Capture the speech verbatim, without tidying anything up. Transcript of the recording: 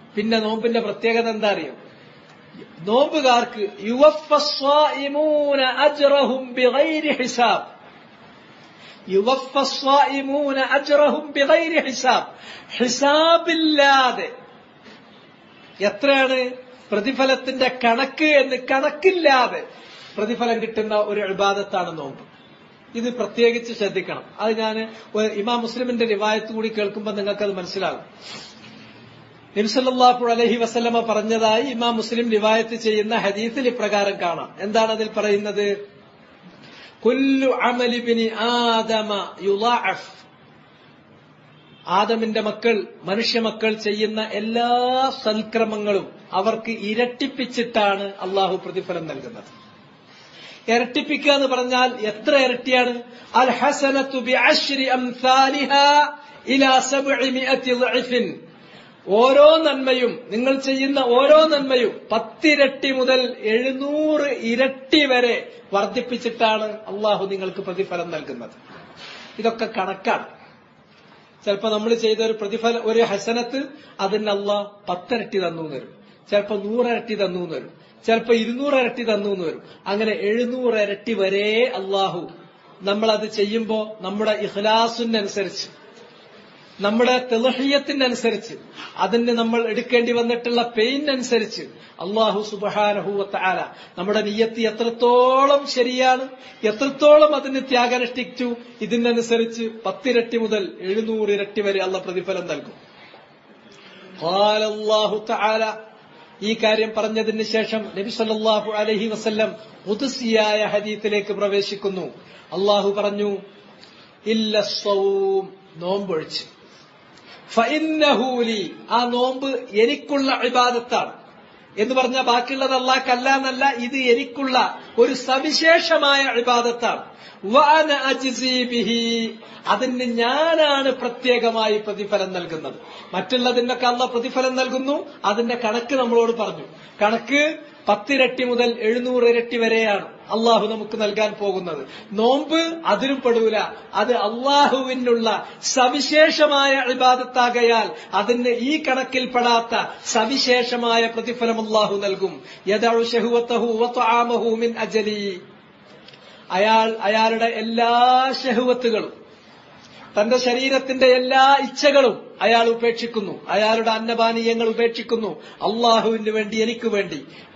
പിന്നെ നോമ്പിന്റെ പ്രത്യേകത എന്താ അറിയോ? നോമ്പുകാർക്ക് യുവഫസ്വാഇമൂന അജ്റഹും ബിഗൈരി ഹിസാബ്. യുവഫസ്വാഇമൂന അജ്റഹും ബിഗൈരി ഹിസാബ്. ഹിസാബില്ലാതെ എത്രയാണ് പ്രതിഫലത്തിന്റെ കണക്ക് എന്ന് കണക്കില്ലാതെ പ്രതിഫലം കിട്ടുന്ന ഒരു ഇബാദത്താണ് നോമ്പ്. ഇത് പ്രത്യേകിച്ച് ശ്രദ്ധിക്കണം. അത് ഞാൻ ഇമാം മുസ്ലിമിന്റെ റിവായത്ത് കൂടി കേൾക്കുമ്പോൾ നിങ്ങൾക്കത് മനസ്സിലാകും. നബി സല്ലല്ലാഹു അലൈഹി വസല്ലമ പറഞ്ഞതായി ഇമാം മുസ്ലിം റിവായത്ത് ചെയ്യുന്ന ഹദീസിൽ ഇപ്രകാരം കാണാം. എന്താണ് അതിൽ പറയുന്നത്? കുല്ലു അമലി ബിനി ആദമ യുളഅഫ്. ആദമിന്റെ മക്കൾ, മനുഷ്യ മക്കൾ ചെയ്യുന്ന എല്ലാ സൽക്രമങ്ങളും അവർക്ക് ഇരട്ടിപ്പിച്ചിട്ടാണ് അള്ളാഹു പ്രതിഫലം നൽകുന്നത്. ഇരട്ടിപ്പിക്കുക എന്ന് പറഞ്ഞാൽ എത്ര ഇരട്ടിയാണ്? അൽ ഹസനത്തു ബിഅശ്രി അംസാലിഹാ ഇലാ സബ്ഇമിഅതി ളഅഫിൻ. ഓരോ നന്മയും, നിങ്ങൾ ചെയ്യുന്ന ഓരോ നന്മയും പത്തിരട്ടി മുതൽ എഴുന്നൂറ് ഇരട്ടി വരെ വർദ്ധിപ്പിച്ചിട്ടാണ് അള്ളാഹു നിങ്ങൾക്ക് പ്രതിഫലം നൽകുന്നത്. ഇതൊക്കെ കണക്കാണ്. ചിലപ്പോ നമ്മൾ ചെയ്ത ഒരു പ്രതിഫലം, ഒരു ഹസനത്ത്, അതിന് അള്ളാഹ് പത്തിരട്ടി തന്നു എന്ന് വരും, ചിലപ്പോ നൂറിരട്ടി തന്നു എന്ന് വരും, ചിലപ്പോ ഇരുന്നൂറ് ഇരട്ടി തന്നു എന്ന് വരും. അങ്ങനെ എഴുന്നൂറ് ഇരട്ടി വരെ അള്ളാഹു നമ്മളത് ചെയ്യുമ്പോ നമ്മുടെ ഇഖ്ലാസിനനുസരിച്ച്, നമ്മുടെ തെളഹിയത്തിനനുസരിച്ച്, അതിന് നമ്മൾ എടുക്കേണ്ടി വന്നിട്ടുള്ള പെയിനനുസരിച്ച് അള്ളാഹു സുബ്ഹാനഹു വ തആല നമ്മുടെ നിയ്യത്ത് എത്രത്തോളം ശരിയാണ്, എത്രത്തോളം അതിന് ത്യാഗനുഷ്ഠിച്ചു, ഇതിനനുസരിച്ച് പത്തിരട്ടി മുതൽ എഴുന്നൂറ് ഇരട്ടി വരെ അള്ളാഹ് പ്രതിഫലം നൽകും. ഖാല അല്ലാഹു തആല. ഈ കാര്യം പറഞ്ഞതിന് ശേഷം നബി സല്ലല്ലാഹു അലൈഹി വസല്ലം ഖുദ്സിയായ ഹദീസിലേക്ക് പ്രവേശിക്കുന്നു. അള്ളാഹു പറഞ്ഞു, ഇല്ല സ്വൗം, നോമ്പൊഴിച്ച്. ഫഇന്നഹു ലി, ആ നോമ്പ് എനിക്കുള്ള ഇബാദത്താണ് എന്ന് പറഞ്ഞാൽ ബാക്കിയുള്ളത് അല്ലാഹ്ക്കല്ല എന്നല്ല, ഇത് എനിക്കുള്ള ഒരു സവിശേഷമായ ഇബാദത്താണ്. വഅന അജ്സി ബിഹി, അതിന് ഞാനാണ് പ്രത്യേകമായി പ്രതിഫലം നൽകുന്നത്. മറ്റുള്ളതിനൊക്കെ അല്ലാഹ് പ്രതിഫലം നൽകുന്നു, അതിന്റെ കണക്ക് നമ്മളോട് പറഞ്ഞു. കണക്ക് പത്തിരട്ടി മുതൽ എഴുന്നൂറ് ഇരട്ടി വരെയാണ് അള്ളാഹു നമുക്ക് നൽകാൻ പോകുന്നത്. നോമ്പ് അതിലും പെടൂല. അത് അള്ളാഹുവിനുള്ള സവിശേഷമായ ഇബാദത്താകയാൽ അതിന് ഈ കണക്കിൽപ്പെടാത്ത സവിശേഷമായ പ്രതിഫലം അള്ളാഹു നൽകും. യദഉ ശഹവതഹു വതആമഹു മിൻ അജലി. അയാൾ അയാളുടെ എല്ലാ ശഹവത്തുകളും, തന്റെ ശരീരത്തിന്റെ എല്ലാ ഇച്ഛകളും അയാൾ ഉപേക്ഷിക്കുന്നു, അയാളുടെ അന്നപാനീയങ്ങൾ ഉപേക്ഷിക്കുന്നു, അള്ളാഹുവിന് വേണ്ടി, എനിക്ക് വേണ്ടി.